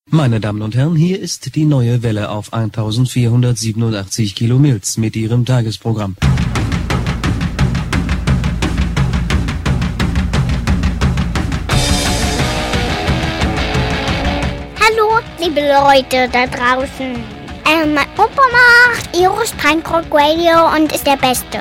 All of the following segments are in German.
Meine Damen und Herren, hier ist die neue Welle auf 1487 kHz mit ihrem Tagesprogramm. Hallo, liebe Leute da draußen. Mein Opa macht Eros Punkrock Radio und ist der Beste.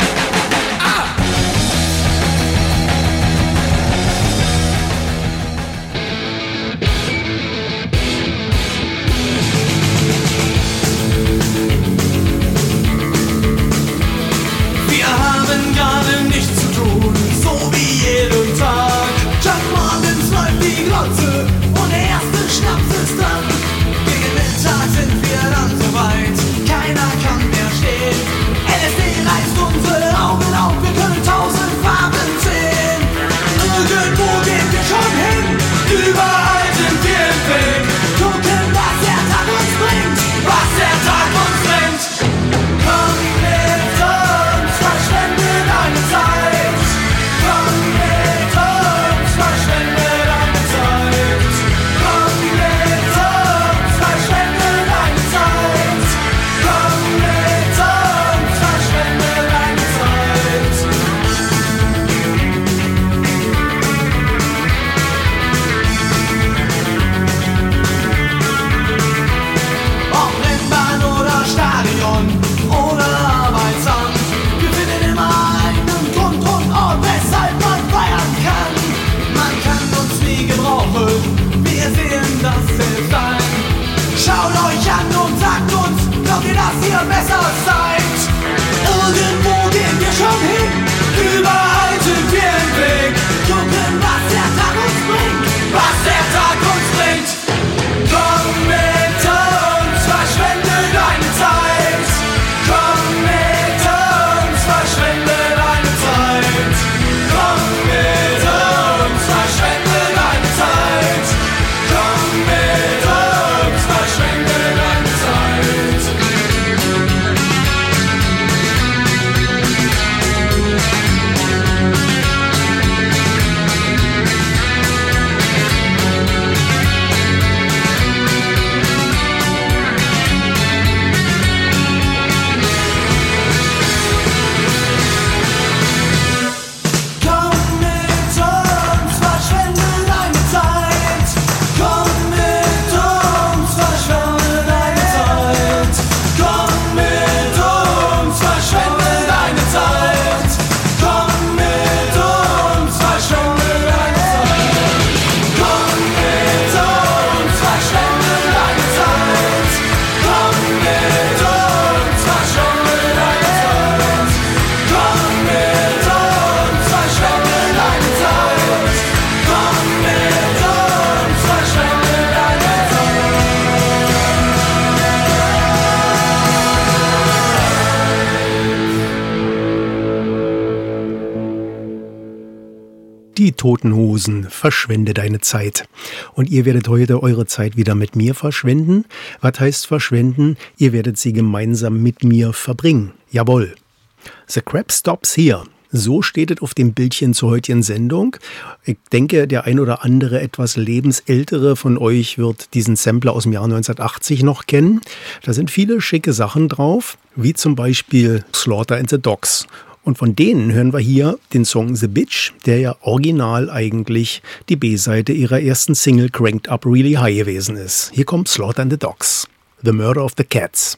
Die Toten Hosen, verschwende deine Zeit. Und ihr werdet heute eure Zeit wieder mit mir verschwenden. Was heißt verschwenden? Ihr werdet sie gemeinsam mit mir verbringen. Jawohl. The Crap Stops Here. So steht es auf dem Bildchen zur heutigen Sendung. Ich denke, der ein oder andere etwas lebensältere von euch wird diesen Sampler aus dem Jahr 1980 noch kennen. Da sind viele schicke Sachen drauf, wie zum Beispiel Slaughter and the Dogs. Und von denen hören wir hier den Song The Bitch, der ja original eigentlich die B-Seite ihrer ersten Single Cranked Up Really High gewesen ist. Hier kommt Slaughter and the Dogs, The Murder of the Cats.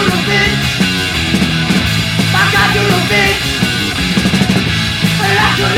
You're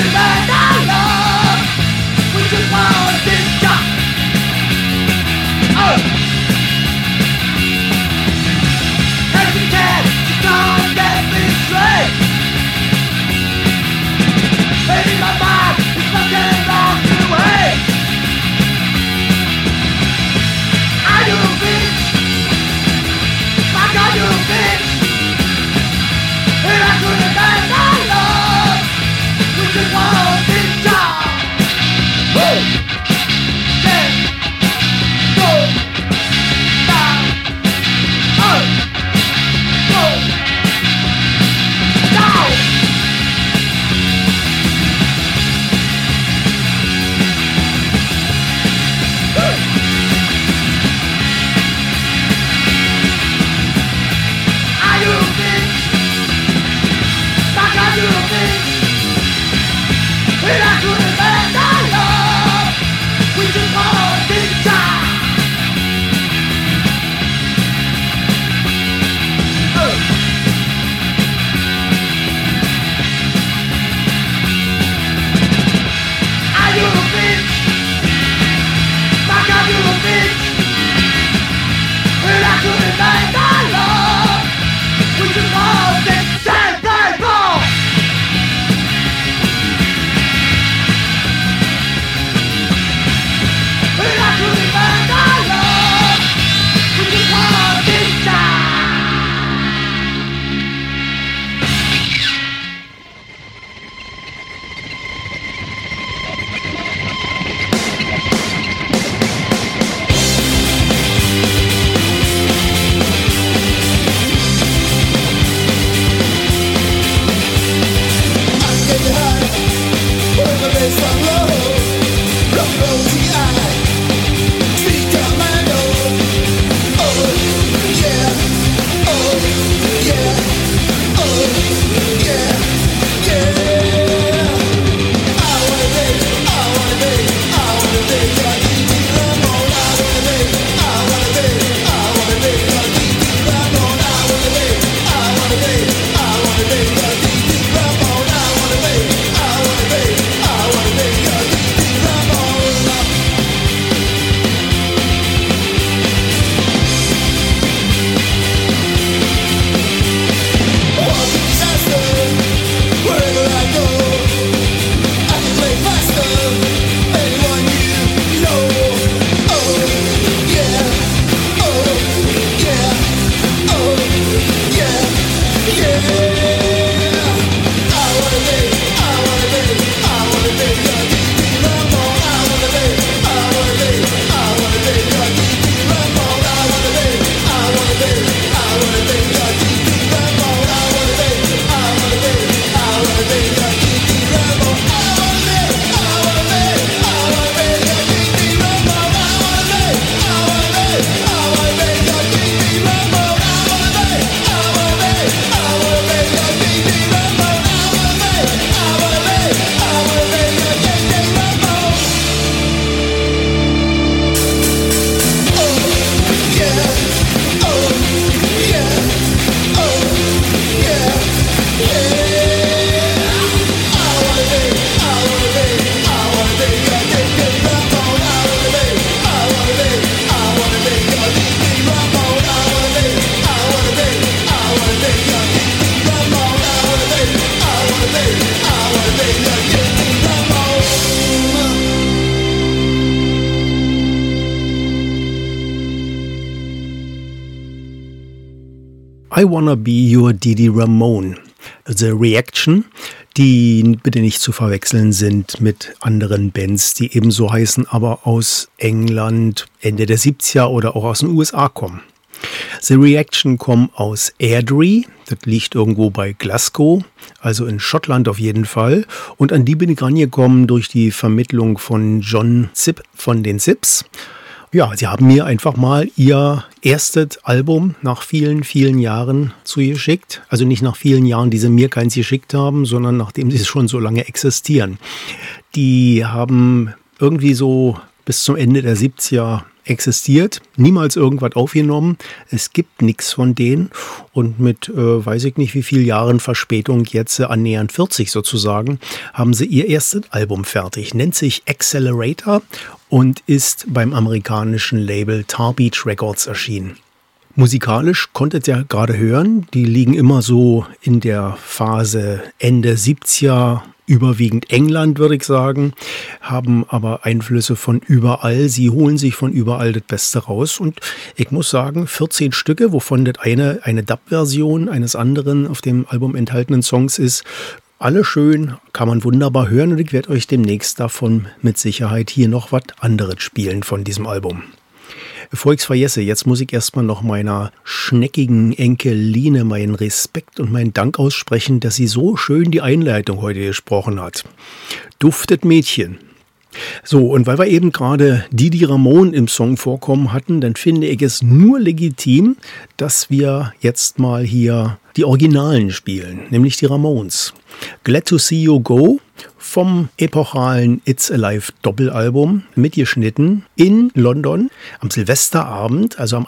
I Wanna Be Your Didi Ramone. The Reaction, die bitte nicht zu verwechseln sind mit anderen Bands, die ebenso heißen, aber aus England Ende der 70er oder auch aus den USA kommen. The Reaction kommen aus Airdrie, das liegt irgendwo bei Glasgow, also in Schottland auf jeden Fall. Und an die bin ich rangekommen durch die Vermittlung von John Zipp von den Zips. Ja, sie haben mir einfach mal ihr erstes Album nach vielen, vielen Jahren zugeschickt. Also nicht nach vielen Jahren, die sie mir keins geschickt haben, sondern nachdem sie schon so lange existieren. Die haben irgendwie so bis zum Ende der 70er existiert, niemals irgendwas aufgenommen. Es gibt nichts von denen. Und mit, weiß ich nicht wie viel Jahren Verspätung, jetzt annähernd 40 sozusagen, haben sie ihr erstes Album fertig. Nennt sich Accelerator und ist beim amerikanischen Label Tar Beach Records erschienen. Musikalisch konntet ihr gerade hören, die liegen immer so in der Phase Ende 70er, überwiegend England, würde ich sagen, haben aber Einflüsse von überall. Sie holen sich von überall das Beste raus. Und ich muss sagen, 14 Stücke, wovon das eine Dub-Version eines anderen auf dem Album enthaltenen Songs ist. Alle schön, kann man wunderbar hören. Und ich werde euch demnächst davon mit Sicherheit hier noch was anderes spielen von diesem Album. Bevor ich es vergesse, jetzt muss ich erstmal noch meiner schneckigen Enkeline meinen Respekt und meinen Dank aussprechen, dass sie so schön die Einleitung heute gesprochen hat. Duftet Mädchen. So, und weil wir eben gerade Didi Ramone im Song vorkommen hatten, dann finde ich es nur legitim, dass wir jetzt mal hier die Originalen spielen, nämlich die Ramones. Glad to See You Go vom epochalen It's Alive Doppelalbum mitgeschnitten in London am Silvesterabend, also am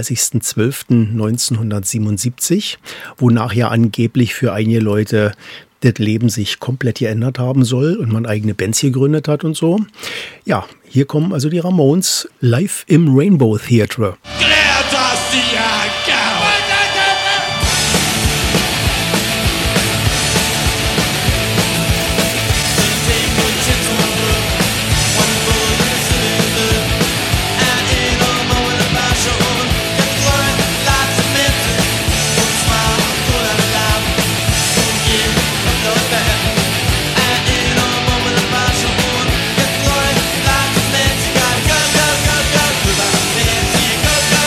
31.12.1977, wonach ja angeblich für einige Leute das Leben sich komplett geändert haben soll und man eigene Bands gegründet hat und so. Ja, hier kommen also die Ramones live im Rainbow Theatre. Go, go, go, go, go, go, go, go, go, go, go, go, go, go, go,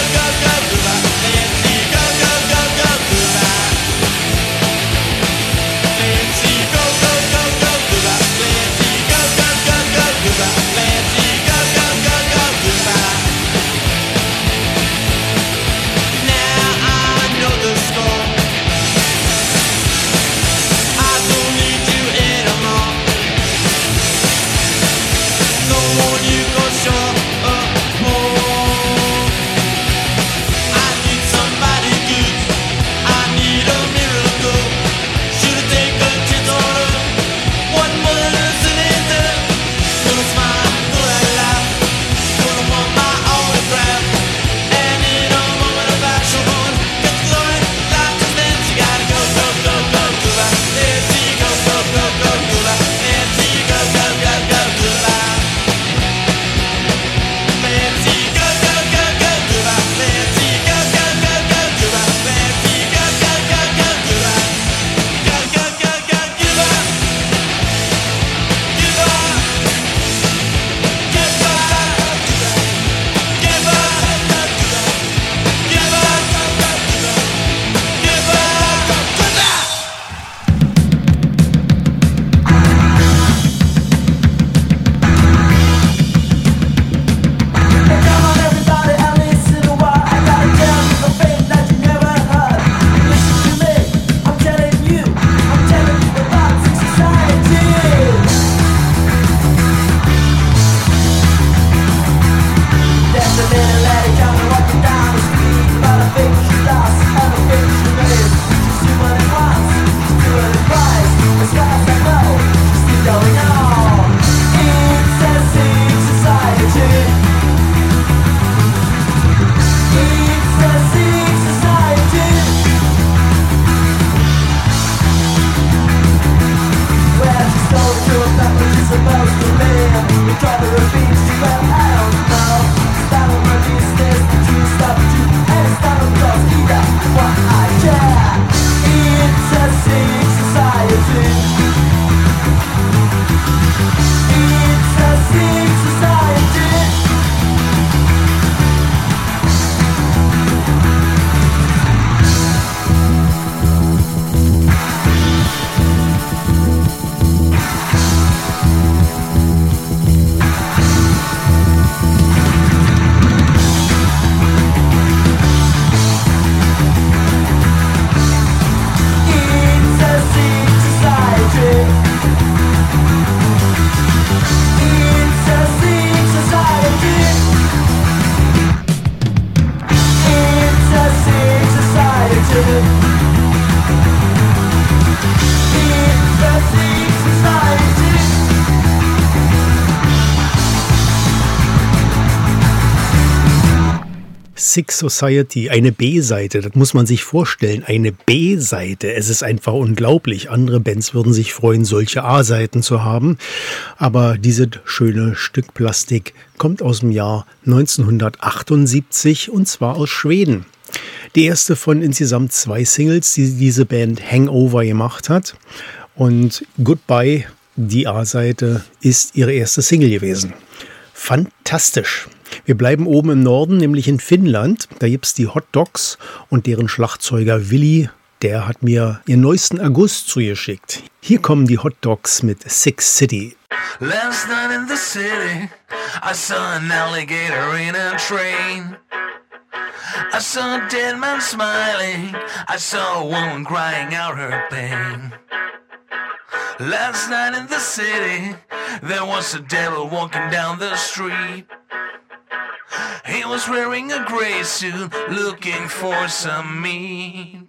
Sick Society, eine B-Seite, das muss man sich vorstellen, eine B-Seite. Es ist einfach unglaublich. Andere Bands würden sich freuen, solche A-Seiten zu haben. Aber dieses schöne Stück Plastik kommt aus dem Jahr 1978 und zwar aus Schweden. Die erste von insgesamt 2 Singles, die diese Band Hangover gemacht hat. Und Goodbye, die A-Seite, ist ihre erste Single gewesen. Fantastisch. Wir bleiben oben im Norden, nämlich in Finnland. Da gibt's die Hot Dogs und deren Schlagzeuger Willi, der hat mir ihren neuesten August zugeschickt. Hier kommen die Hot Dogs mit Sick City. Last night in the city, I saw an alligator in a train. I saw a dead man smiling, I saw a woman crying out her pain. Last night in the city, there was a devil walking down the street. He was wearing a gray suit, looking for some meat.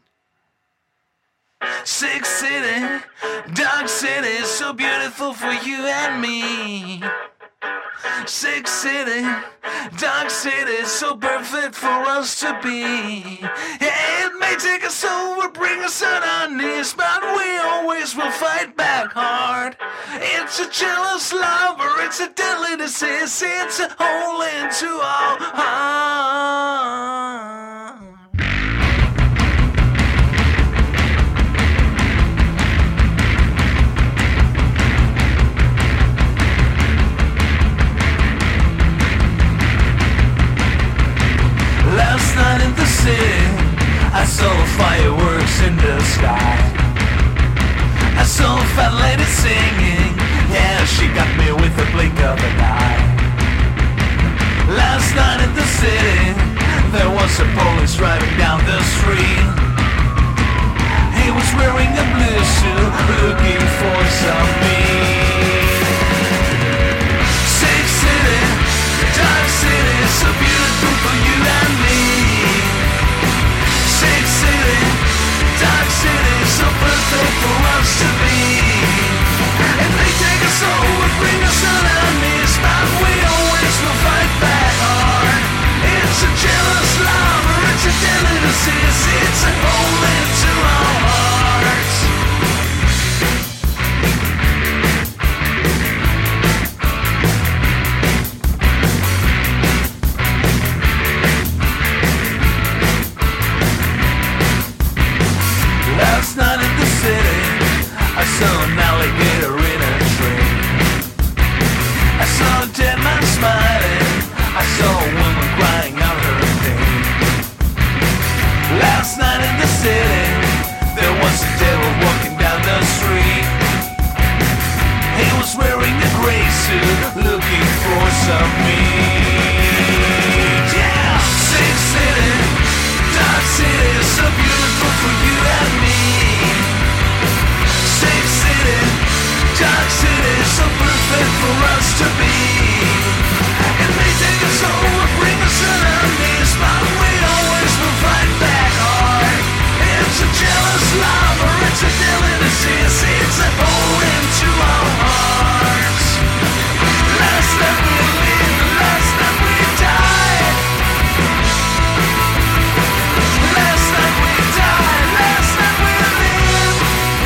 Sick city, dark city, so beautiful for you and me. Sick city, dark city, so perfect for us to be. Yeah, it may take us over, bring us on our knees, but we always will fight back hard. It's a jealous lover, it's a deadly disease, it's a hole into our heart. Last night in the city, I saw fireworks in the sky. I saw a fat lady singing, yeah, she got me with the blink of an eye. Last night in the city, there was a police driving down the street. He was wearing a blue suit, looking for some meat. Sick city, dark city, so beautiful for you and me. Sick city, dark city, so perfect for us to be. It may take us over, bring us on our knees, but we always will fight back hard. It's a jealous lover, it's a deadly disease, it's a hole into our hearts. Last night in the city, I saw an alligator in a train. I saw a dead man smiling, I saw a woman crying out her pain. Last night in the city, there was a devil walking down the street. He was wearing a gray suit, looking for some meat. Yeah, Sick city, dark city, so beautiful for you and me. Sick city, dark city, so perfect for us to be. It may take us over, bring us on our knees, but we always will fight back hard. It's a jealous lover, it's a deadly disease, it's a hole into our hearts. Last night we lived, last night we died. Last night we died, last night we lived.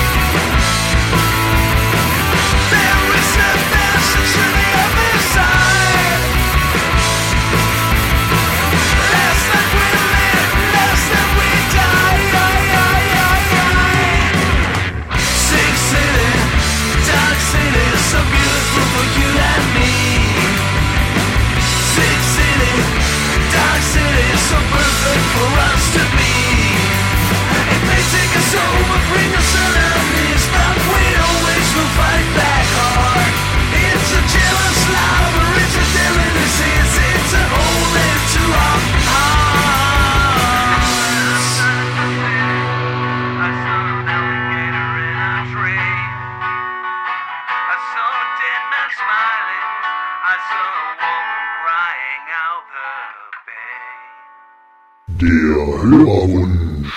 There is a message to the other side. Last night we lived, last night we died. special for you and me. Sick city, dark city, so perfect for us to be. It may take us over, bring us enemies, but we always will fight back hard. It's a jealous love, it's a delicacy, it's a hole into our hearts. I saw an alligator in a tree. I saw a dead man smiling. I saw a woman crying out the bay. Der Hörerwunsch.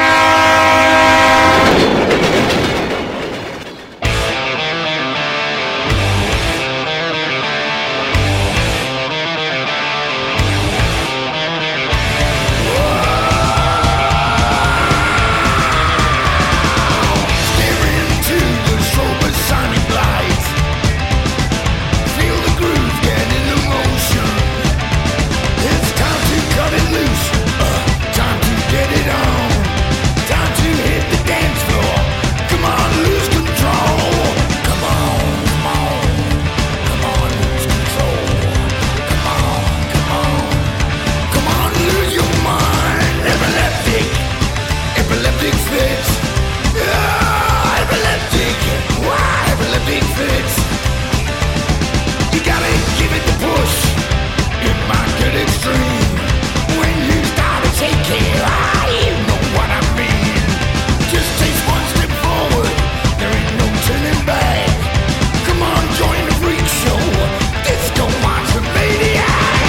Time to get it on. Time to hit the dance floor. Come on, lose control. Come on, come on. Come on, lose control. Come on, come on. Come on, lose your mind. Epileptic. Epileptic fits. Ah, epileptic. Why epileptic fits? You gotta give it the push. It might get extreme. When you start to take care, you know what I mean. Just take one step forward, there ain't no turning back. Come on, join the freak show, Disco Monster Mania.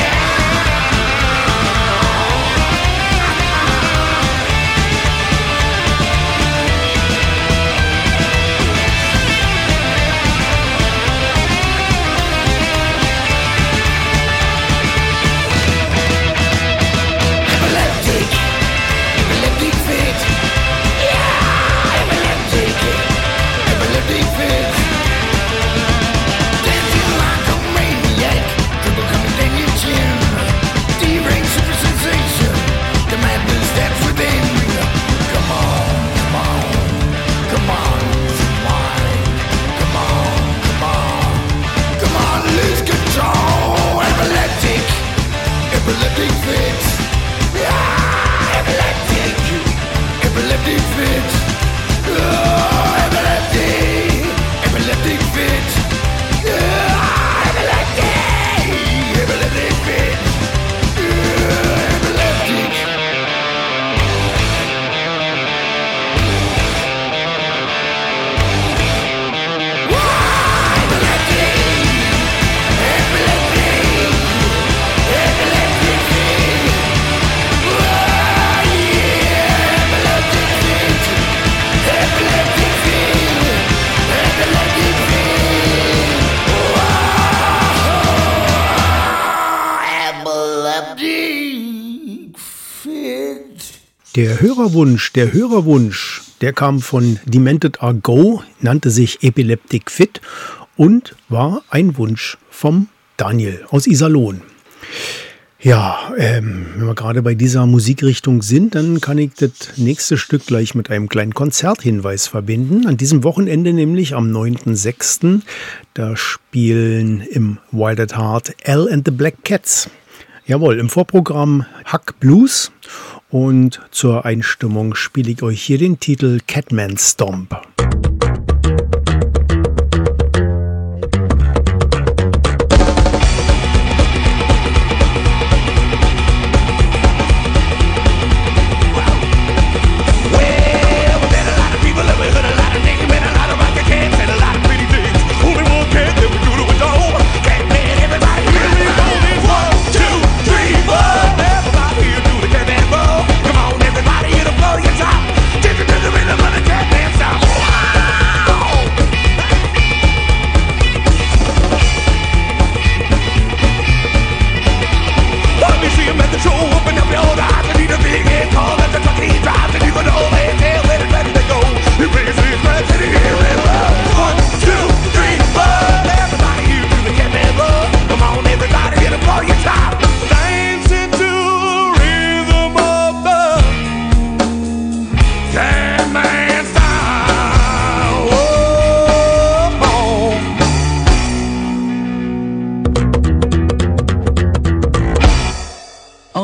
Epileptic, epileptic fit. Yeah, epileptic, epileptic fit. Dancing like a maniac, triple coming down your chin. D-range super sensation, the madness that's within. Come on, come on, come on, some wine. Come on, come on, come on, lose control. Epileptic, epileptic fit. Yeah, epileptic, epileptic fit. Oh, epileptic, epileptic fit. Yeah, epileptic, epileptic fit. Yeah, epileptic. Why, epileptic, epileptic, epileptic fit. Why, yeah, epileptic fit. Epileptic fit. Epileptic fit. Epileptic fit. Der Hörerwunsch, der kam von Demented Are Go, nannte sich Epileptic Fit und war ein Wunsch vom Daniel aus Iserlohn. Ja, wenn wir gerade bei dieser Musikrichtung sind, dann kann ich das nächste Stück gleich mit einem kleinen Konzerthinweis verbinden. An diesem Wochenende, nämlich am 9.6., da spielen im Wild at Heart Al and the Black Cats. Jawohl, im Vorprogramm Hack Blues und zur Einstimmung spiele ich euch hier den Titel Catman Stomp. Come on, everybody, hit the floor, you top. Dip it to the rhythm of the Catman Stomp.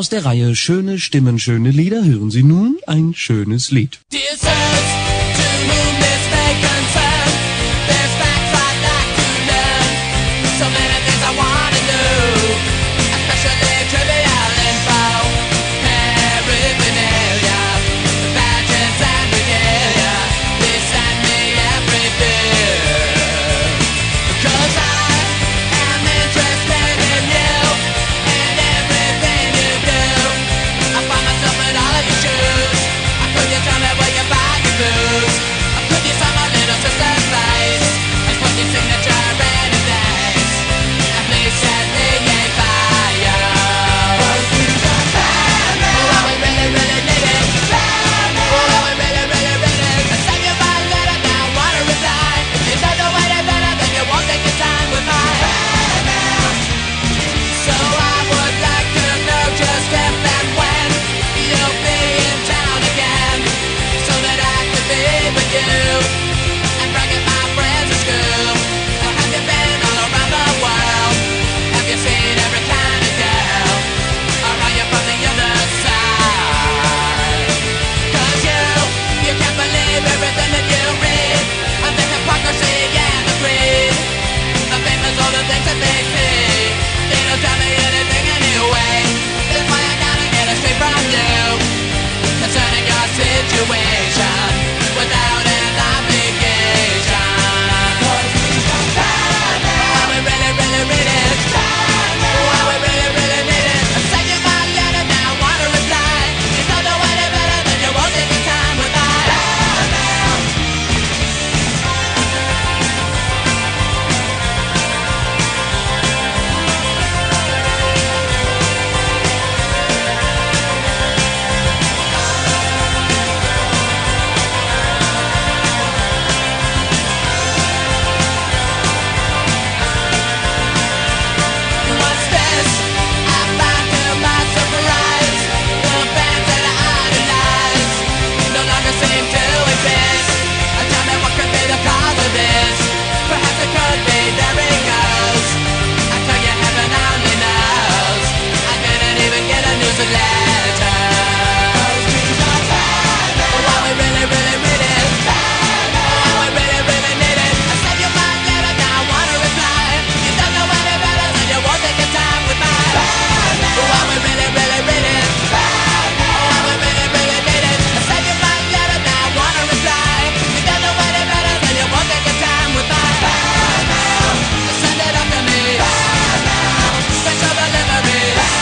Aus der Reihe Schöne Stimmen, schöne Lieder hören Sie nun ein schönes Lied. Dear sirs, to whom this may concern, there's facts I'd like to learn. So many things I wanna know, especially trivial info, paraphernalia, badges and regalia. They send me everything, 'cause I am interested in you and everything you do. I find myself in all of your shoes. Could you tell me where you buy your booze? Could you sign my little sister's face? And put your signature in a days? And please set me a fire. Oh, we really, really need it. Oh, we really, really, really. I send you my letter, now I wanna reply. If you don't know any better, then you won't take your time with mine. So I would like to know just if and when you'll be in town again, so that I could be with you and bracket my friends at school. Or have you been all around the world? Have you seen every kind of girl? Or are you from the other side? 'Cause you can't believe everything that you read, and the hypocrisy and the greed, the famous all the things that they see. They don't tell me anything anyway. That's why I gotta get it straight from you concerning your situation without an obligation. Oh, we really, really read it. Oh, we really, really need it. I send you my letter, now I wanna reply. You don't know any better, then you won't take your time with mine. What's this? I found to my surprise, the bands that I idolize no longer seem to exist. Tell me what could be the cause of this? Perhaps it could be there it goes. I tell you heaven only knows. I didn't even get a newsletter. Oh, we really, really read it. Oh, we really, really need it. I send you my letter, now I wanna reply. You don't know any better, then you won't take your time with mine. Oh, we really, really read it. Oh, we really, really need it. I send you my letter, now I wanna reply. You don't know any better, then you won't take your time with mine. Send it up to me. Special delivery.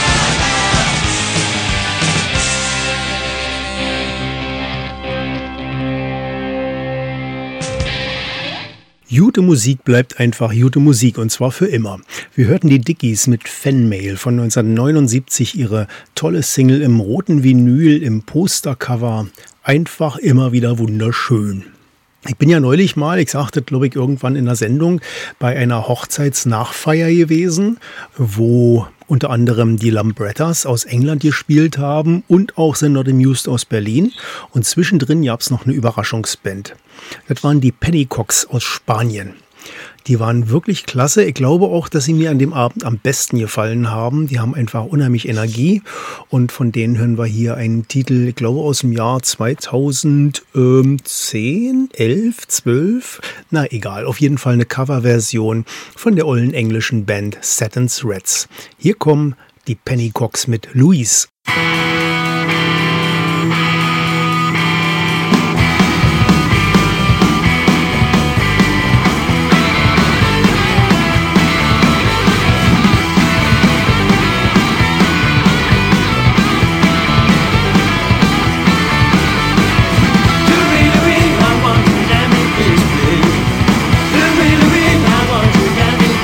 Gute Musik bleibt einfach gute Musik und zwar für immer. Wir hörten die Dickies mit Fanmail von 1979, ihre tolle Single im roten Vinyl, im Postercover. Einfach immer wieder wunderschön. Ich bin ja neulich mal, ich sagte, glaube ich, irgendwann in der Sendung, bei einer Hochzeitsnachfeier gewesen, wo unter anderem die Lambrettas aus England gespielt haben und auch The Not Amused aus Berlin. Und zwischendrin gab es noch eine Überraschungsband. Das waren die Pennycocks aus Spanien. Die waren wirklich klasse. Ich glaube auch, dass sie mir an dem Abend am besten gefallen haben. Die haben einfach unheimlich Energie. Und von denen hören wir hier einen Titel, ich glaube aus dem Jahr 2010, 11, 12. Na egal, auf jeden Fall eine Coverversion von der ollen englischen Band Satan's Rats. Hier kommen die Pennycocks mit Louise.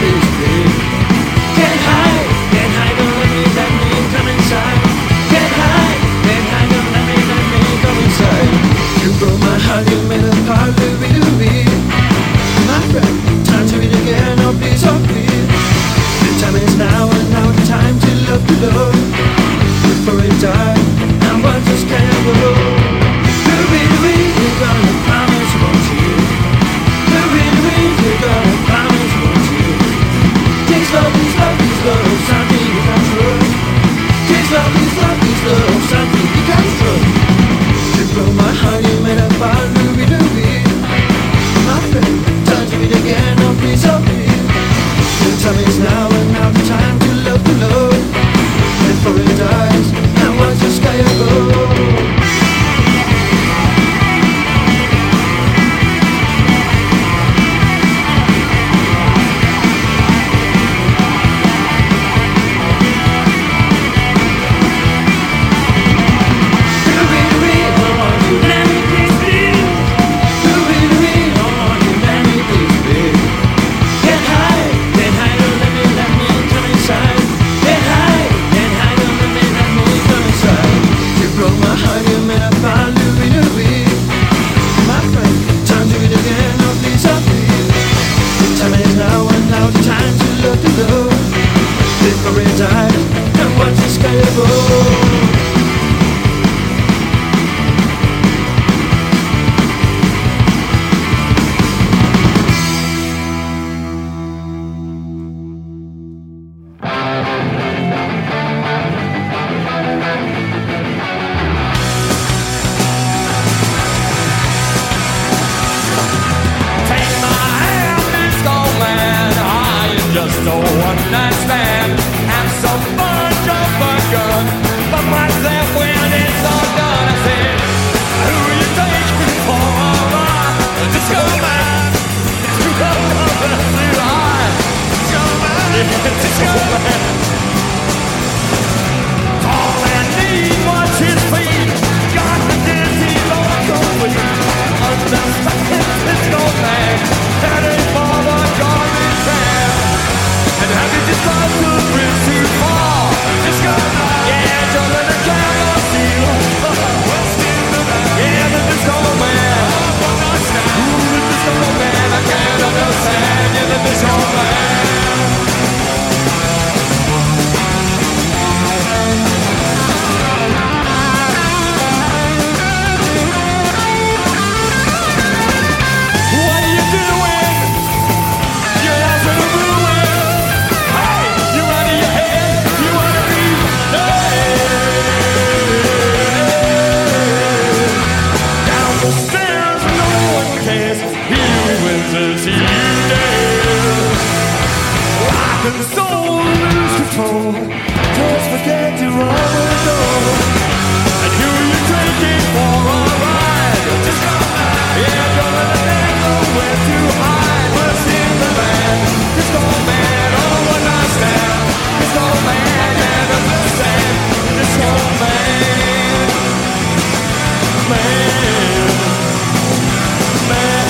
Get high, don't let me come inside. Get high. one night stand. Have some fun, jump a gun, but myself when it's all done. I said, who you taking for a ride? Disco man, too high. Disco man, disco man. All I need was his feet. Got the dizzy local weed. Understand disco man, that ain't for the garbage man. And have you just got to bridge too far? Disco man, yeah, jumping the camera seal. Yeah, the disco man. Ooh, the disco man, I can't understand. Yeah, the disco man. What are you doing? You're out for the ruin. Hey, you're out of your head. You wanna be down the stairs, no one cares. He wins as he dares. Rock and soul, lose control. Just forget to roll the door. And who you taking for a ride? Just go high. Yeah, don't let the man know where to hide. We're seeing the man. Disco man, oh, one night stand. Disco man, and understand. Disco man. Man. Man.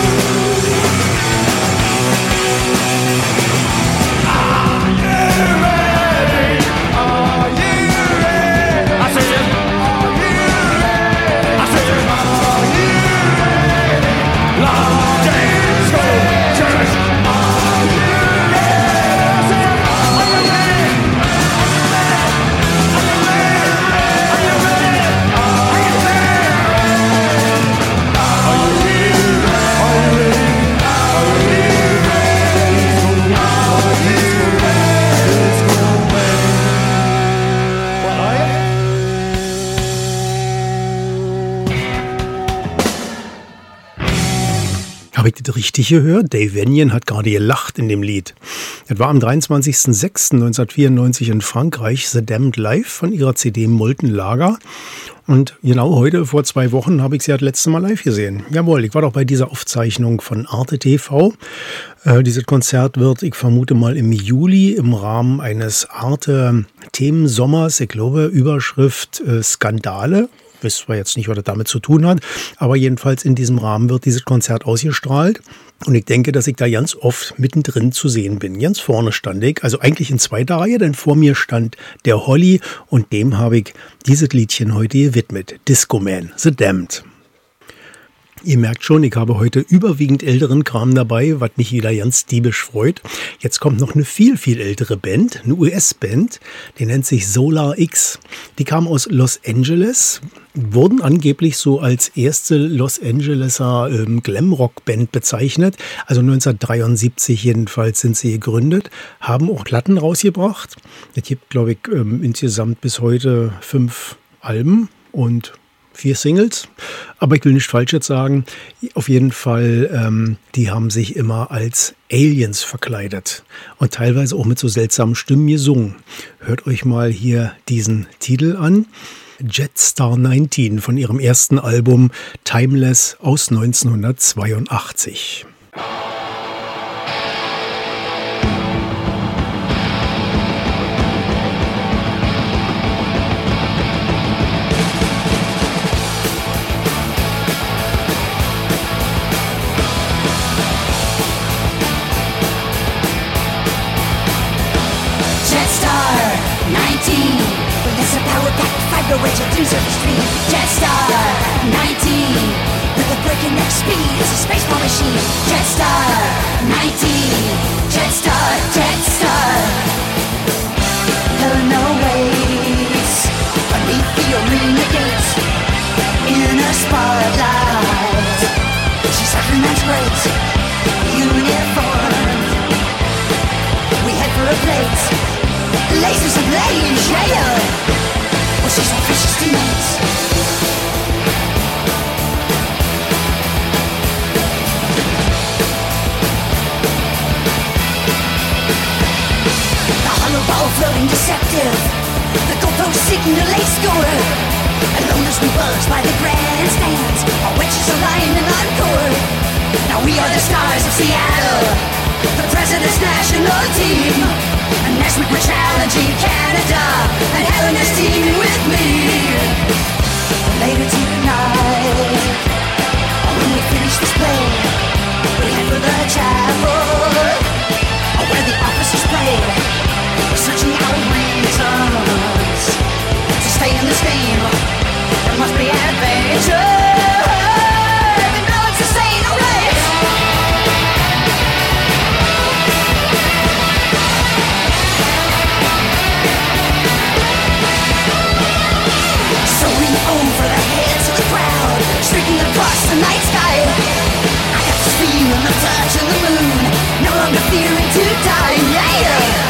Are you ready? Are you ready? I say yes. Are you ready? I say yes. Are you ready? Long days go church. Are you ready? I say yes. Are you ready? Are you ready? Are you ready? Are you ready? Are you ready? Habe ich das richtig gehört? Dave Vanian hat gerade gelacht in dem Lied. Das war am 23.06.1994 in Frankreich, The Damned Live von ihrer CD Molten Lager. Und genau heute, vor 2 Wochen, habe ich sie das letzte Mal live gesehen. Jawohl, ich war doch bei dieser Aufzeichnung von Arte TV. Dieses Konzert wird, ich vermute mal, im Juli im Rahmen eines Arte-Themensommers, ich glaube, Überschrift Skandale. Ich weiß zwar jetzt nicht, was das damit zu tun hat, aber jedenfalls in diesem Rahmen wird dieses Konzert ausgestrahlt. Und ich denke, dass ich da ganz oft mittendrin zu sehen bin. Ganz vorne stand ich, also eigentlich in zweiter Reihe, denn vor mir stand der Holly und dem habe ich dieses Liedchen heute gewidmet. Disco Man, The Damned. Ihr merkt schon, ich habe heute überwiegend älteren Kram dabei, was mich wieder ganz diebisch freut. Jetzt kommt noch eine viel, viel ältere Band, eine US-Band, die nennt sich Solar X. Die kam aus Los Angeles, wurden angeblich so als erste Los Angeleser Glamrock-Band bezeichnet. Also 1973 jedenfalls sind sie gegründet, haben auch Platten rausgebracht. Es gibt, glaube ich, insgesamt bis heute 5 Alben und 4 Singles, aber ich will nicht falsch jetzt sagen. Auf jeden Fall, die haben sich immer als Aliens verkleidet und teilweise auch mit so seltsamen Stimmen gesungen. Hört euch mal hier diesen Titel an. Jetstar 19 von ihrem ersten Album Timeless aus 1982. Jetstar 19 with a breaking-neck speed, it's a spaceball machine. Jetstar 19, Jetstar, Jetstar. There are no ways beneath the arena gates. In a spotlight, she's Superman's great uniform. We head for a plate, lasers ablaze, yeah. Well, she's on vicious teammates. floating deceptive. The goalpost seeking the late scorer. Alone as we buzz by the grandstands, our wenches are lying in encore. Now we are the stars of Seattle, the president's national team. And next week we're challenging Canada, and Helen is teaming with me. Later tonight, when we finish this play, we head for the chapel, where the officers play. We're searching out reasons to stay in this game. There must be adventure. And now it's a saying, alright. Soaring over the heads of the crowd, streaking across the night sky. I got this feeling of touching the moon, no longer fearing to die. Yeah.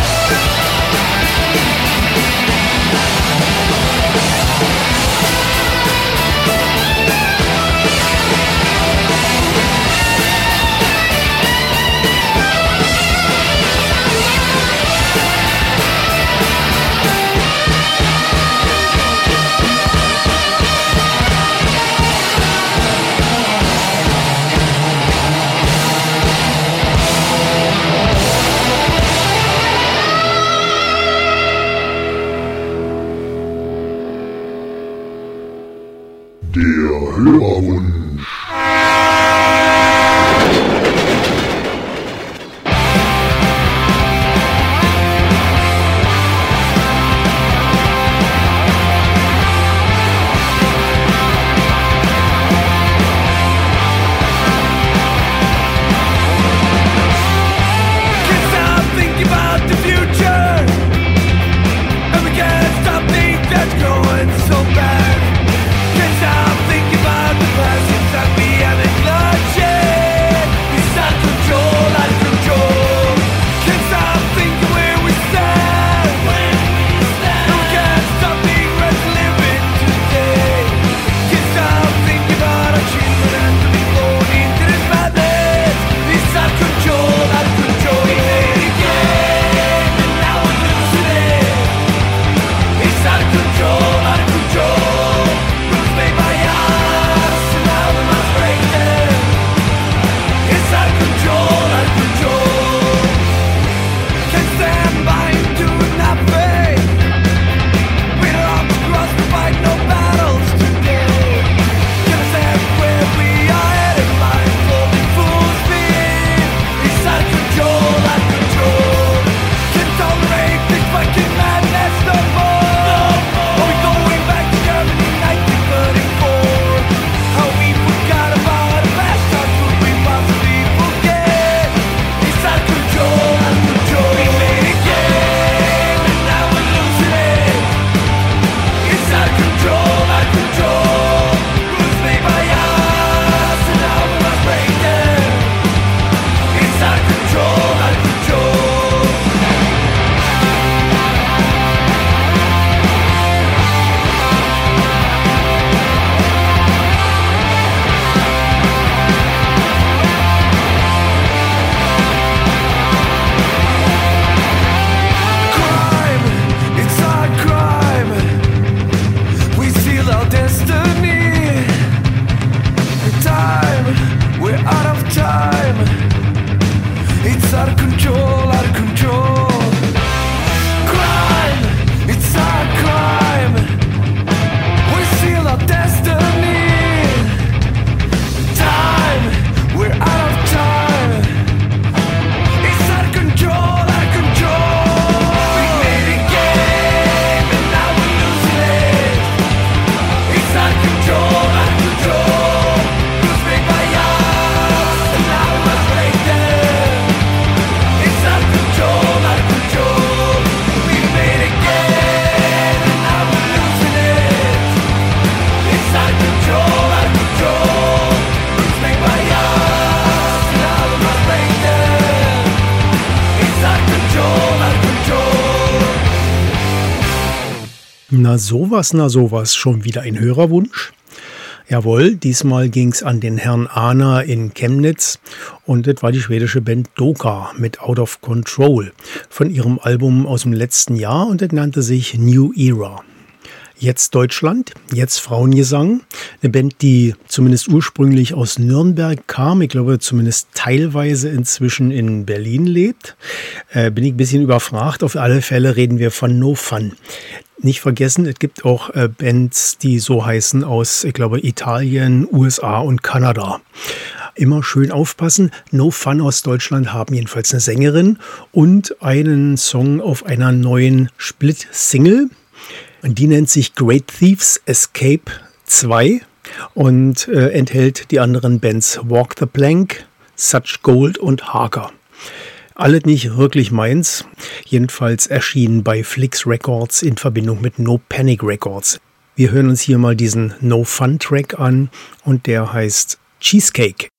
Der Hörerwunsch. Na sowas, schon wieder ein Hörerwunsch. Jawohl, diesmal ging's an den Herrn Ahner in Chemnitz und das war die schwedische Band Doka mit Out of Control von ihrem Album aus dem letzten Jahr und das nannte sich New Era. Jetzt Deutschland, jetzt Frauengesang, eine Band, die zumindest ursprünglich aus Nürnberg kam, ich glaube zumindest teilweise inzwischen in Berlin lebt. Bin ich ein bisschen überfragt, auf alle Fälle reden wir von No Fun. Nicht vergessen, es gibt auch Bands, die so heißen aus, ich glaube, Italien, USA und Kanada. Immer schön aufpassen. No Fun aus Deutschland haben jedenfalls eine Sängerin und einen Song auf einer neuen Split-Single. Und die nennt sich Great Thieves Escape 2 und enthält die anderen Bands Walk the Plank, Such Gold und Harker. Alle nicht wirklich meins, jedenfalls erschienen bei Flix Records in Verbindung mit No Panic Records. Wir hören uns hier mal diesen No Fun Track an und der heißt Cheesecake.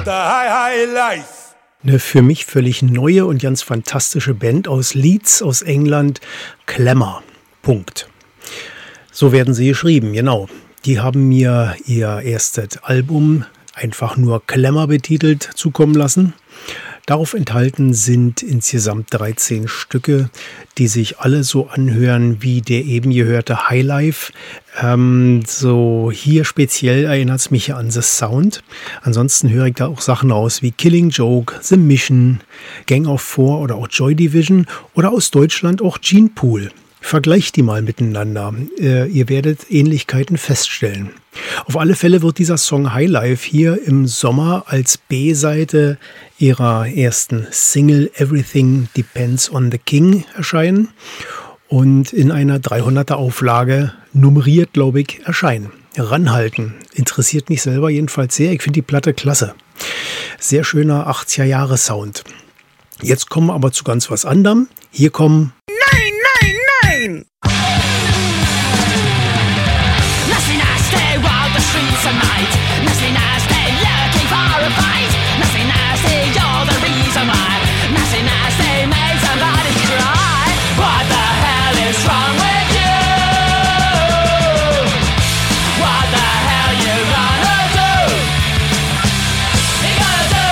the high life. Eine für mich völlig neue und ganz fantastische Band aus Leeds aus England, Clamour. Punkt. So werden sie geschrieben, genau. Die haben mir ihr erstes Album einfach nur Clamour betitelt zukommen lassen. Darauf enthalten sind insgesamt 13 Stücke, die sich alle so anhören wie der eben gehörte Highlife. So hier speziell erinnert es mich an The Sound. Ansonsten höre ich da auch Sachen raus wie Killing Joke, The Mission, Gang of Four oder auch Joy Division oder aus Deutschland auch Gene Pool. Vergleicht die mal miteinander. Ihr werdet Ähnlichkeiten feststellen. Auf alle Fälle wird dieser Song Highlife hier im Sommer als B-Seite ihrer ersten Single Everything Depends on the King erscheinen und in einer 300er Auflage nummeriert, glaube ich, erscheinen. Ranhalten. Interessiert mich selber jedenfalls sehr. Ich finde die Platte klasse. Sehr schöner 80er-Jahre-Sound. Jetzt kommen wir aber zu ganz was anderem. Hier kommen... Nein! Nothing I stay while the streets are night. Nothing I stay looking for a fight. Nothing I stay, you're the reason why. Nothing I stay made somebody cry. What the hell is wrong with you? What the hell you gonna do? You gonna do?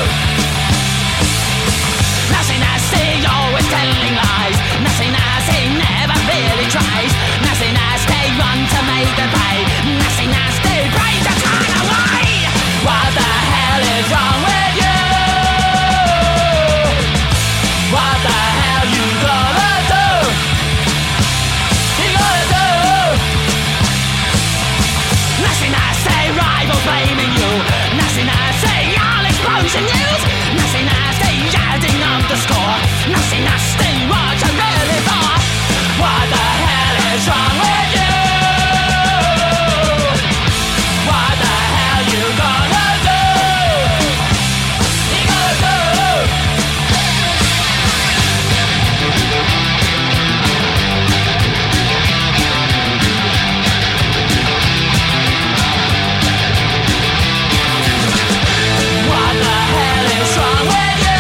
Nothing I stay, always telling lies. Nothing I say never really tries. Nothing I stay run to make the pay. Nothing I stay brave to turn away. What the hell is wrong with you? What the hell you gonna do? You gonna do? Nothing I say rivals blaming you. Nothing I say all explosion news. Nothing I say adding up the score. Nothing I stay what I really thought. What the hell is wrong with you? What the hell you gonna do? You gonna do? What the hell is wrong with you?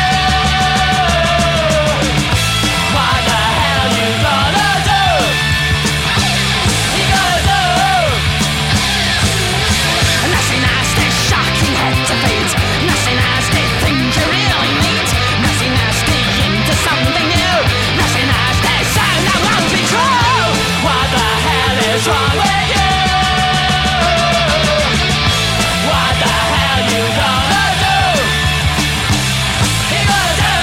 What the hell you gonna do? You gonna do? Nothing else this shocking head to feet. Nothing else they think you really need. Nothing else they into something new. Nothing else they say that won't be true. What the hell is wrong with you? What the hell you gonna do? You gonna do?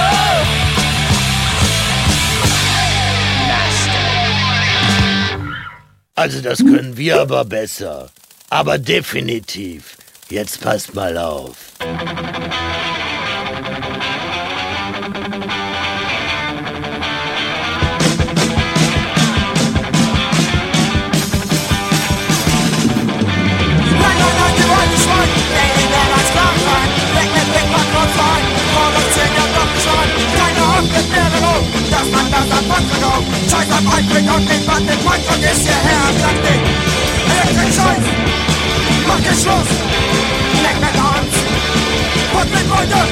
Also das können wir aber besser. Aber definitiv. Jetzt passt mal auf. Scheiß auf Einblick und den Band, den Punkrock ist hierher am Land nicht. Elektrik Scheiß, mach den Schluss, leck mit Hans, und mit Leute.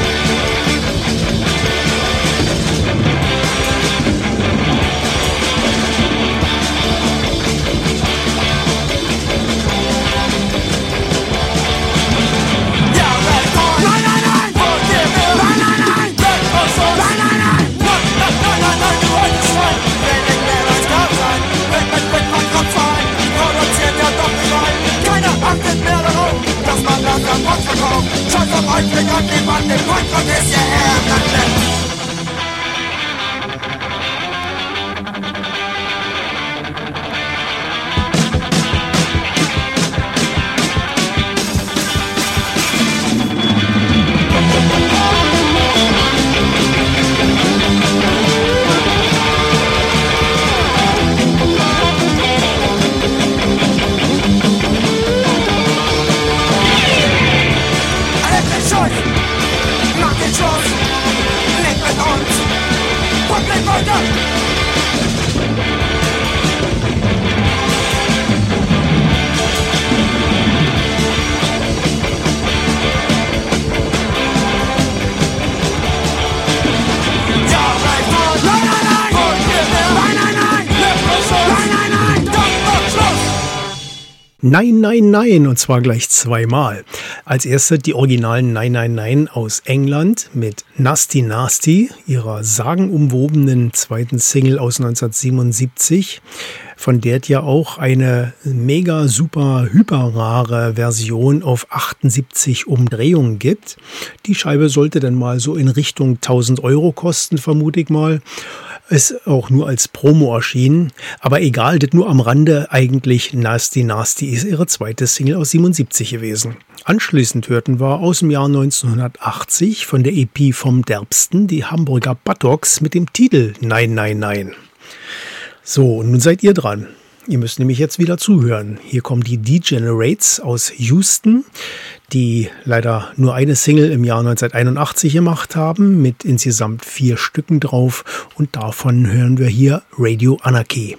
Keiner achtet mehr darauf, Nein, nein, nein, und zwar gleich zweimal. Als erste die originalen Nein, nein, nein aus England mit Nasty Nasty, ihrer sagenumwobenen zweiten Single aus 1977, von der es ja auch eine mega super hyperrare Version auf 78 Umdrehungen gibt. Die Scheibe sollte dann mal so in Richtung 1000 Euro kosten, vermute ich mal. Ist auch nur als Promo erschienen, aber egal, das nur am Rande. Eigentlich Nasty Nasty ist ihre zweite Single aus 77 gewesen. Anschließend hörten wir aus dem Jahr 1980 von der EP vom Derbsten die Hamburger Buttocks mit dem Titel Nein, nein, nein. So, und nun seid ihr dran. Ihr müsst nämlich jetzt wieder zuhören. Hier kommen die Degenerates aus Houston, die leider nur eine Single im Jahr 1981 gemacht haben, mit insgesamt 4 Stücken drauf. Und davon hören wir hier Radio Anarchy.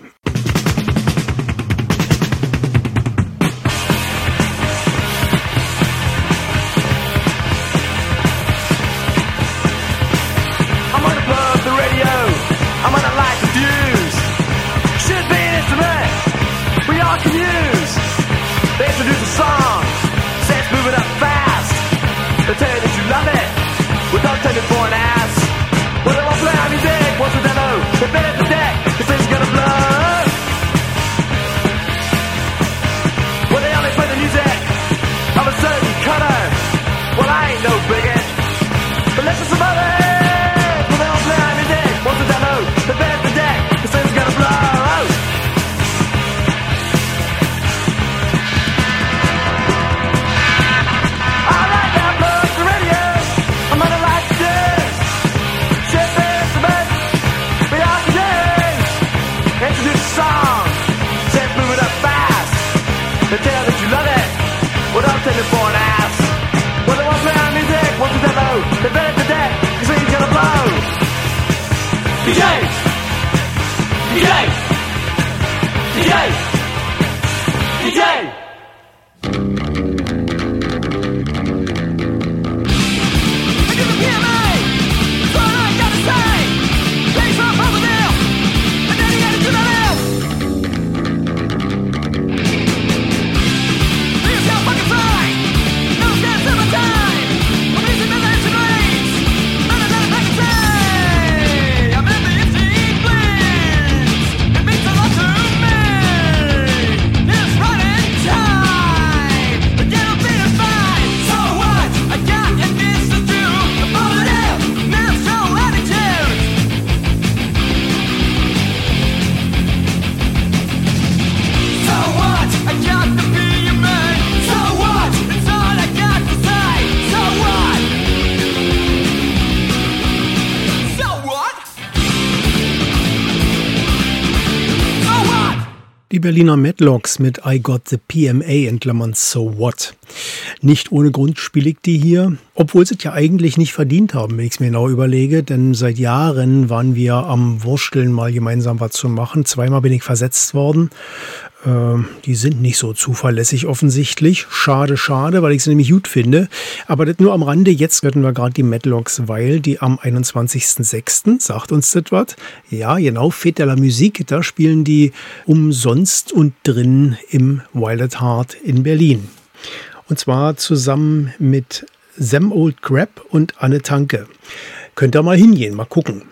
I'm gonna plug the radio. I'm gonna light the fuse. Should be an instrument we all can use. They introduce a song, say it's moving up fast. They tell you that you love it, without taking for an ass. Well, they won't play on music, what's the demo? They bet at the deck, this thing's gonna blow. Well, they only play the music of a certain color. Well, I ain't no bigot, but listen to somebody. Well, they won't play on music, what's the demo? They bet at the deck, this thing's gonna blow. They tell that you love it, well don't take it for an ass. Well they won't play on music, what's the demo? They bet at the deck, cause he's gonna blow. DJ! DJ! DJ! DJ! Die Berliner Madlocks mit I Got the PMA in Klammern So What. Nicht ohne Grund spiele ich die hier, obwohl sie es ja eigentlich nicht verdient haben, wenn ich es mir genau überlege, denn seit Jahren waren wir am Wursteln, mal gemeinsam was zu machen. 2-mal bin ich versetzt worden. Die sind nicht so zuverlässig offensichtlich. Schade, schade, weil ich sie nämlich gut finde. Aber das nur am Rande. Jetzt hörten wir gerade die Madlocks, weil die am 21.06. sagt uns das was? Ja, genau, Fête de la Musique. Da spielen die umsonst und drin im Wild at Heart in Berlin. Und zwar zusammen mit Sam Old Crab und Anne Tanke. Könnt ihr mal hingehen, mal gucken.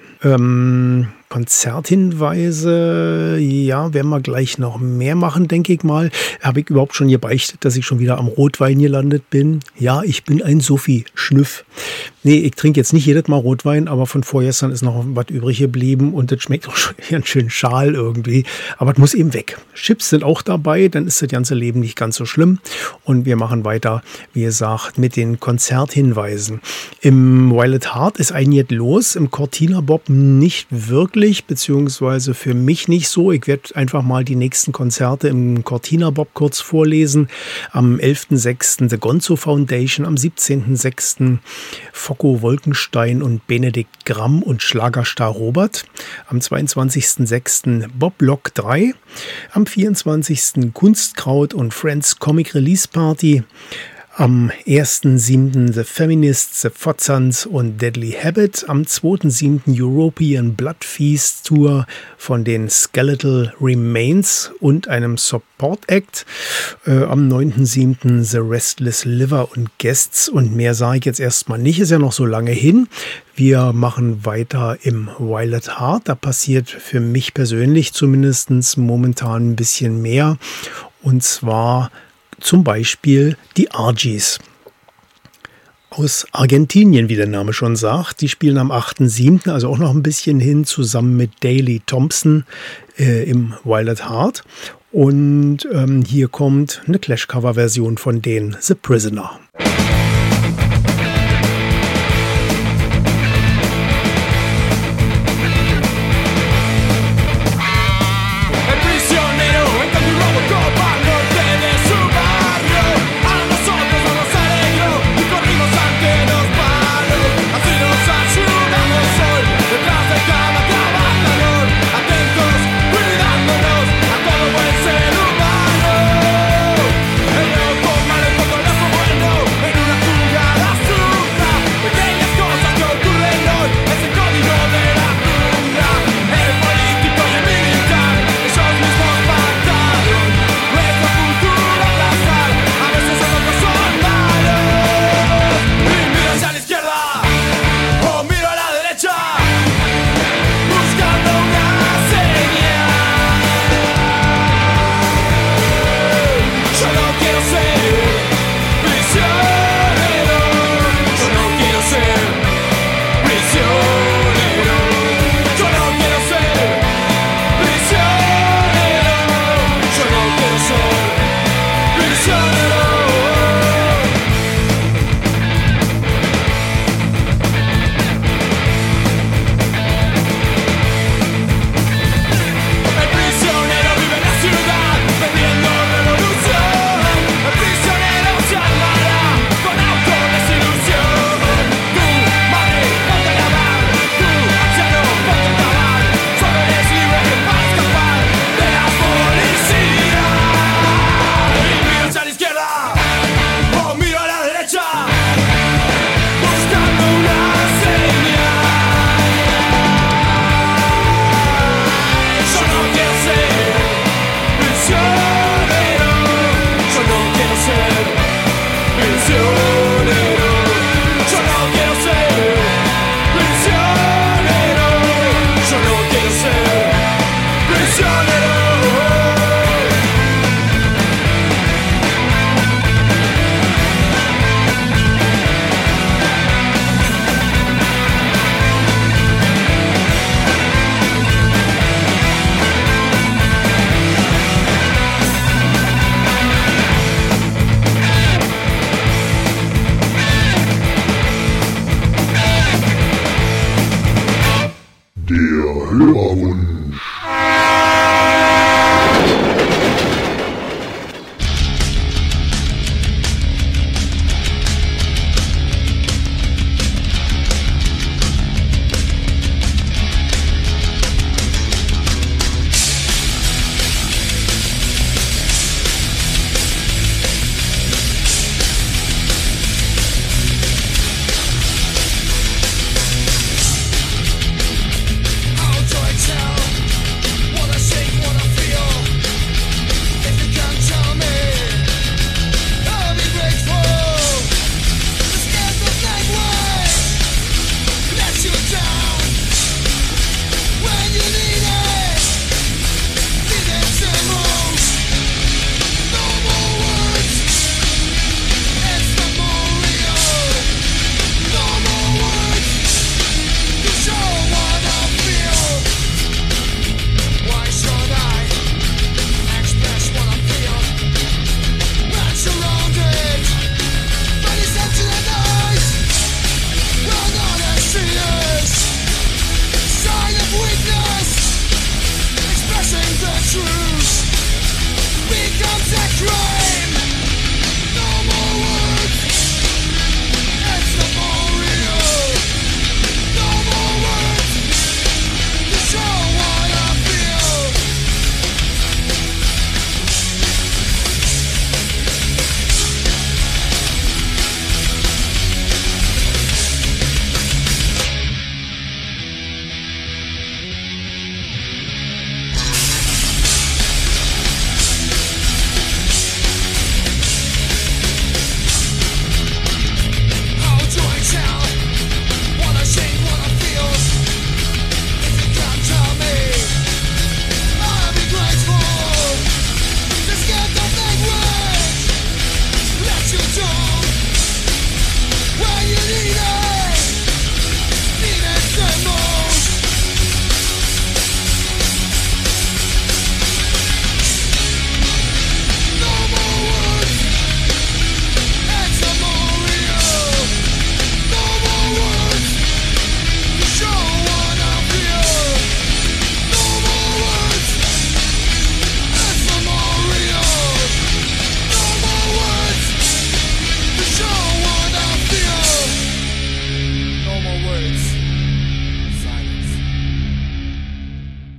Konzerthinweise, ja, werden wir gleich noch mehr machen, denke ich mal. Habe ich überhaupt schon gebeichtet, dass ich schon wieder am Rotwein gelandet bin? Ja, ich bin ein Sophie-Schnüff. Nee, ich trinke jetzt nicht jedes Mal Rotwein, aber von vorgestern ist noch was übrig geblieben und das schmeckt auch schon ganz schön schal irgendwie. Aber es muss eben weg. Chips sind auch dabei, dann ist das ganze Leben nicht ganz so schlimm. Und wir machen weiter, wie gesagt, mit den Konzerthinweisen. Im Wild at Heart ist einiges los, im Cortina Bob nicht wirklich, beziehungsweise für mich nicht so. Ich werde einfach mal die nächsten Konzerte im Cortina Bob kurz vorlesen. Am 11.06. The Gonzo Foundation, am 17.06. Focko Wolkenstein und Benedikt Gramm und Schlagerstar Robert. Am 22.06. Bob Lock 3. Am 24. Kunstkraut und Friends Comic Release Party. Am 1.7. The Feminists, The Fotzans und Deadly Habit. Am 2.7. European Blood Feast Tour von den Skeletal Remains und einem Support Act. Am 9.7. The Restless Liver und Guests. Und mehr sage ich jetzt erstmal nicht, ist ja noch so lange hin. Wir machen weiter im Violet Heart. Da passiert für mich persönlich zumindest momentan ein bisschen mehr. Und zwar zum Beispiel die Argies aus Argentinien, wie der Name schon sagt. Die spielen am 8.7., also auch noch ein bisschen hin, zusammen mit Daley Thompson im Violet Heart. Und hier kommt eine Clash-Cover-Version von denen, The Prisoner. El loco maléfico, el loco bueno,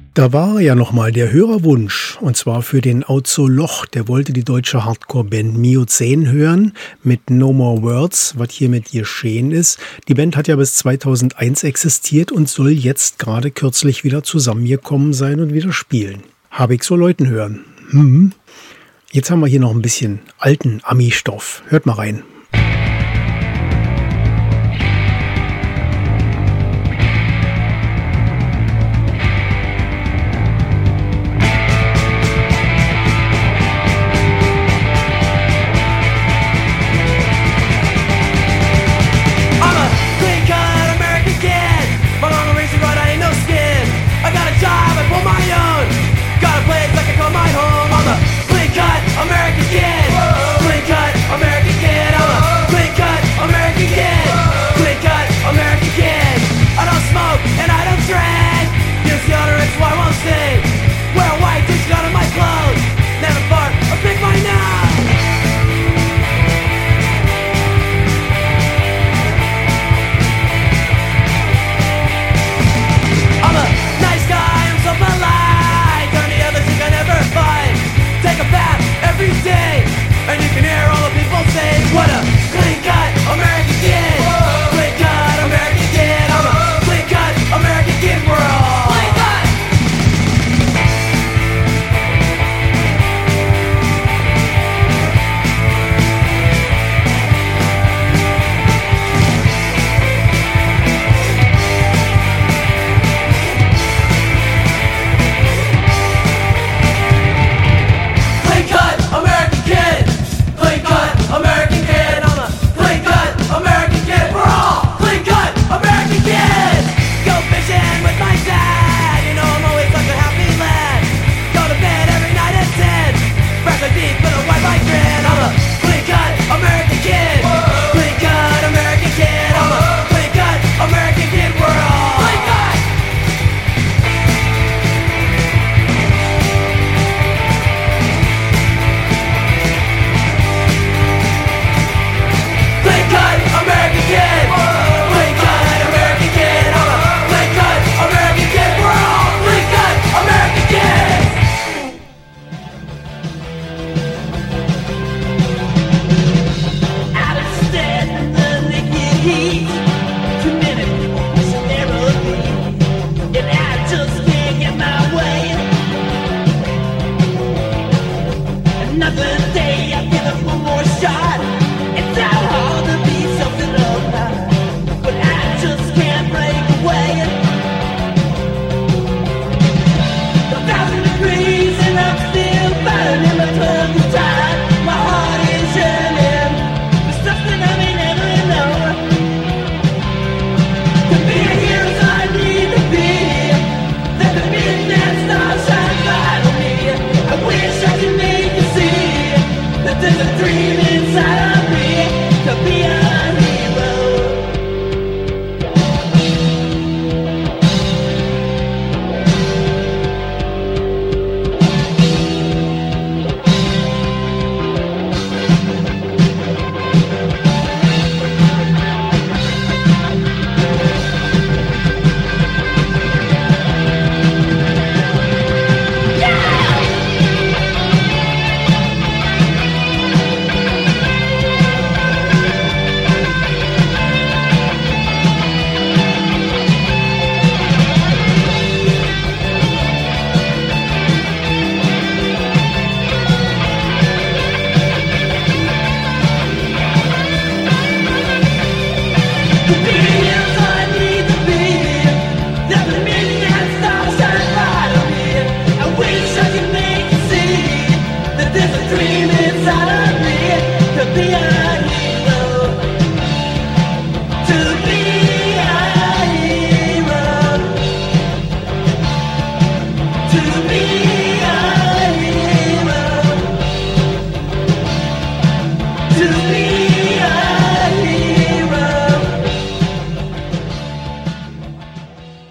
Da war ja nochmal der Hörerwunsch, und zwar für den Auzo Loch. Der wollte die deutsche Hardcore-Band Miocene hören mit No More Words, was hier mit ihr geschehen ist. Die Band hat ja bis 2001 existiert und soll jetzt gerade kürzlich wieder zusammengekommen sein und wieder spielen. Habe ich so Leuten hören. Jetzt haben wir hier noch ein bisschen alten Ami-Stoff. Hört mal rein.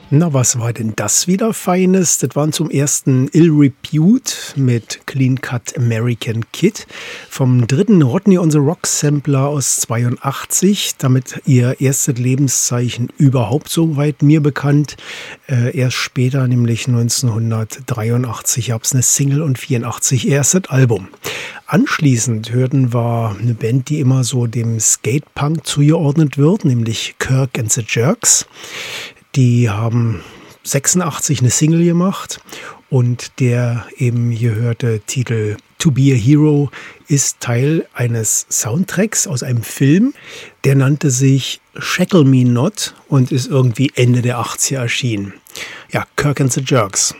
Na, was war denn das wieder Feines? Das waren zum ersten Ill Repute mit Clean Cut American Kid vom dritten Rodney on the Rocks Sampler aus 82. Damit ihr erstes Lebenszeichen überhaupt soweit mir bekannt. Erst später, nämlich 1983, gab es eine Single und 84 erstes Album. Anschließend hörten wir eine Band, die immer so dem Skatepunk zugeordnet wird, nämlich Kirk and the Jerks. Die haben 86 eine Single gemacht und der eben gehörte Titel To Be a Hero ist Teil eines Soundtracks aus einem Film, der nannte sich Shackle Me Not und ist irgendwie Ende der 80er erschienen. Ja, Kirk and the Jerks.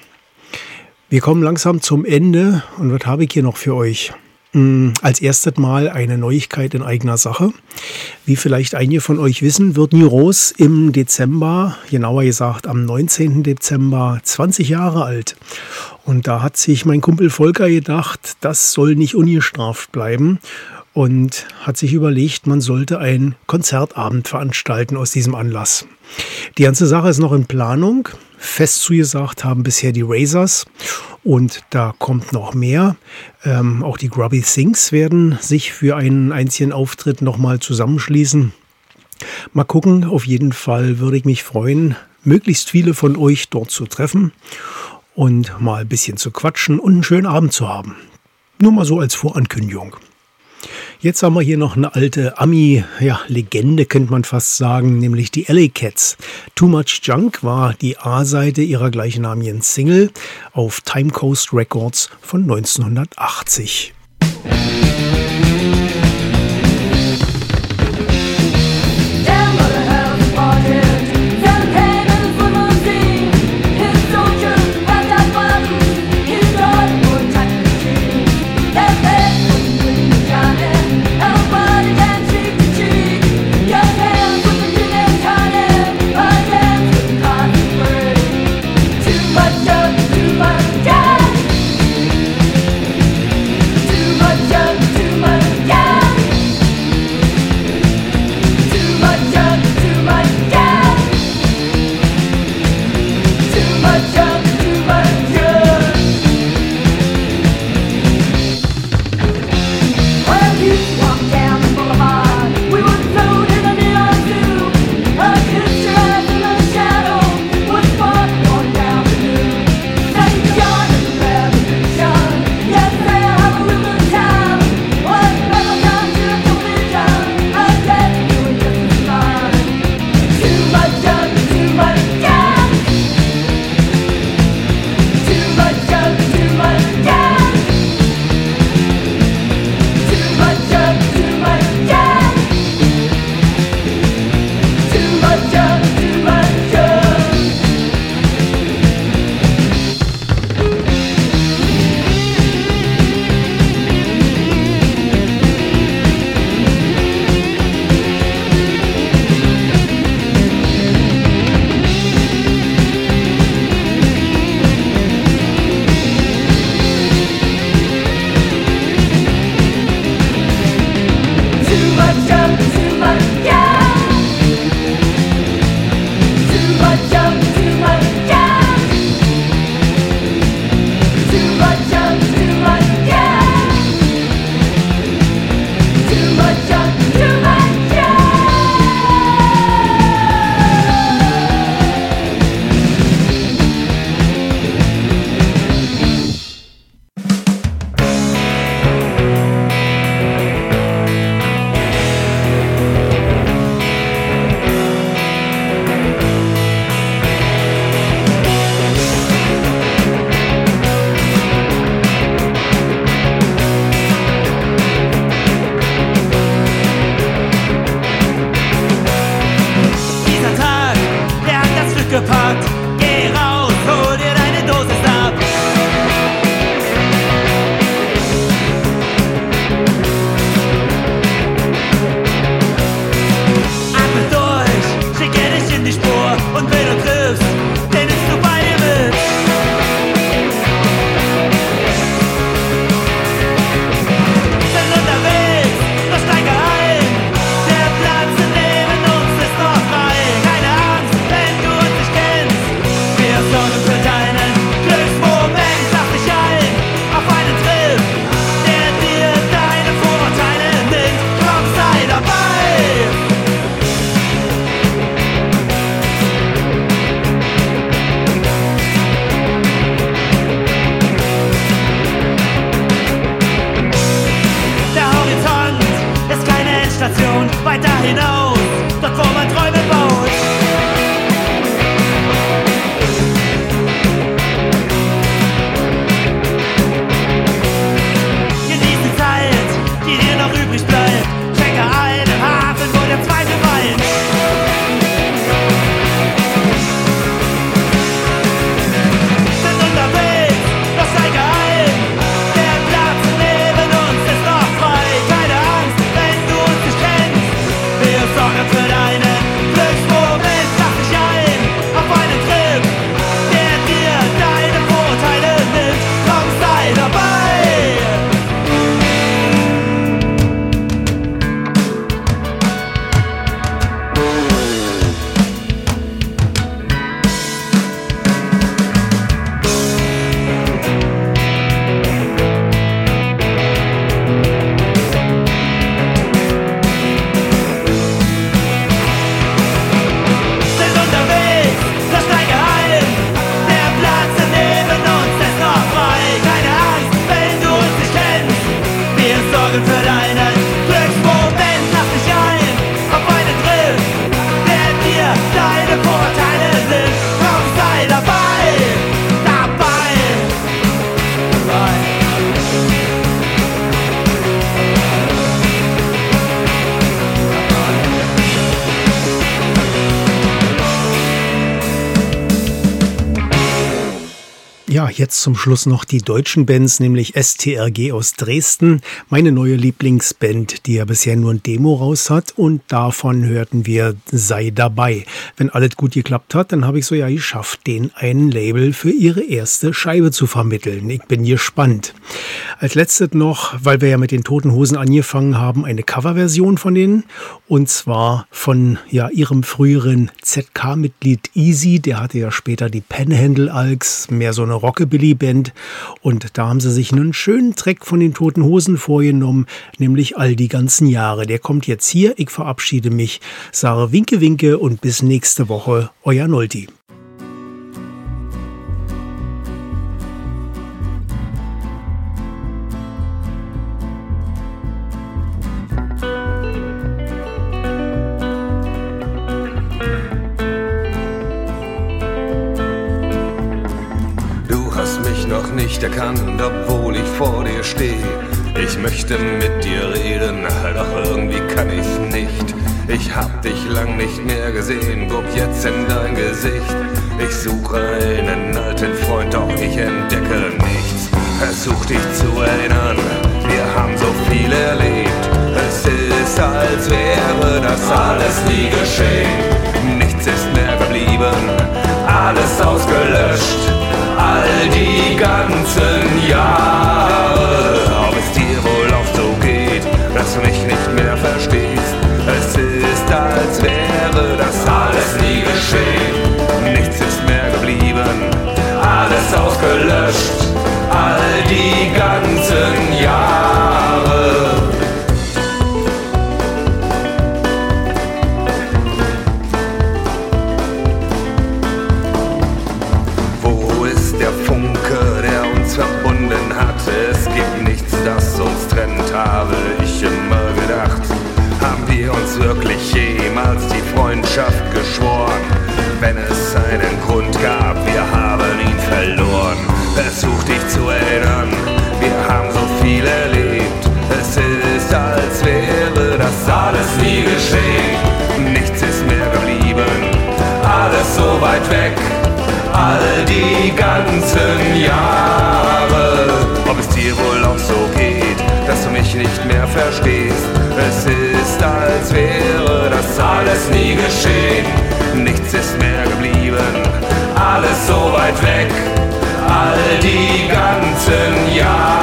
Wir kommen langsam zum Ende und was habe ich hier noch für euch? Als erstes Mal eine Neuigkeit in eigener Sache. Wie vielleicht einige von euch wissen, wird New Rose im Dezember, genauer gesagt am 19. Dezember, 20 Jahre alt. Und da hat sich mein Kumpel Volker gedacht, das soll nicht ungestraft bleiben und hat sich überlegt, man sollte einen Konzertabend veranstalten aus diesem Anlass. Die ganze Sache ist noch in Planung. Fest zugesagt haben bisher die Razors und da kommt noch mehr. Auch die Grubby Things werden sich für einen einzigen Auftritt nochmal zusammenschließen. Mal gucken, auf jeden Fall würde ich mich freuen, möglichst viele von euch dort zu treffen und mal ein bisschen zu quatschen und einen schönen Abend zu haben. Nur mal so als Vorankündigung. Jetzt haben wir hier noch eine alte Ami-Legende, könnte man fast sagen, nämlich die LA Cats. Too Much Junk war die A-Seite ihrer gleichnamigen Single auf Time Coast Records von 1980. Too hinaus, dort wo man Träume baut. Genieß die Zeit, die dir noch übrig bleibt. Schenke einen Hafen, wo der Zweifel weint. Sind unterwegs, doch steige ein. Der Platz neben uns ist noch frei. Keine Angst, wenn du uns nicht kennst. Wir sorgen für deinen Glücksmoment. Lass dich ein auf einen Trip, der dir deine Vorteile nimmt. Komm, sei dabei. Sind unterwegs, da steige ein. Der Platz neben uns ist noch frei. Keine Angst, wenn du uns nicht kennst. Wir sorgen für deinen Glücksmoment. Lass dich ein auf einen Trip, der dir deine Vorteile nimmt. Komm, sei dabei, dabei, dabei. Ja, jetzt zum Schluss noch die deutschen Bands, nämlich STRG aus Dresden, meine neue Lieblingsband, die ja bisher nur ein Demo raus hat, und davon hörten wir Sei dabei. Wenn alles gut geklappt hat, dann habe ich so ja geschafft, denen ein Label für ihre erste Scheibe zu vermitteln. Ich bin gespannt. Als letztes noch, weil wir ja mit den Toten Hosen angefangen haben, eine Coverversion von denen, und zwar von ja ihrem früheren ZK-Mitglied Easy, der hatte ja später die Panhandle Alks, mehr so eine Rockabilly-Band, und da haben sie sich einen schönen Track von den Toten Hosen vorgenommen, nämlich All die ganzen Jahre. Der kommt jetzt hier. Ich verabschiede mich, sage Winke Winke und bis nächste Woche, euer Nolti. Noch nicht erkannt, obwohl ich vor dir stehe. Ich möchte mit dir reden, doch irgendwie kann ich's nicht. Ich hab dich lang nicht mehr gesehen, guck jetzt in dein Gesicht. Ich suche einen alten Freund, doch ich entdecke nichts. Versuch dich zu erinnern, wir haben so viel erlebt. Es ist, als wäre das alles nie geschehen. Nichts ist mehr geblieben, alles ausgelöscht. All die ganzen Jahre, ob es dir wohl auch so geht, dass du mich nicht mehr verstehst. Es ist, als wäre das alles nie geschehen. Nichts ist mehr geblieben, alles ausgelöscht. All die ganzen Jahre. Verbunden hat. Es gibt nichts, das uns trennt, habe ich immer gedacht. Haben wir uns wirklich jemals die Freundschaft geschworen? Wenn es einen Grund gab, wir haben ihn verloren. Versuch dich zu erinnern, wir haben so viel erlebt. Es ist, als wäre das alles nie geschehen. Nichts ist mehr geblieben, alles so weit weg. All die ganzen Jahre, ob es dir wohl auch so geht, dass du mich nicht mehr verstehst. Es ist, als wäre das alles nie geschehen. Nichts ist mehr geblieben, alles so weit weg. All die ganzen Jahre.